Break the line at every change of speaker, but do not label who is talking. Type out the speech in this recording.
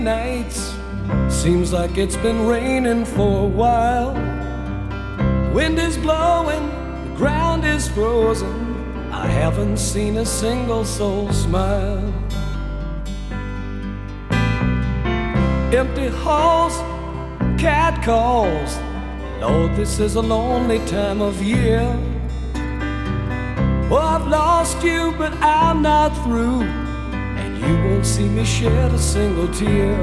nights. Seems like it's been raining for a while. Wind is blowing, the ground is frozen. I haven't seen a single soul smile. Empty halls, cat calls. Lord, this is a lonely time of year. Oh, I've lost you, but I'm not through, and you won't see me shed a single tear.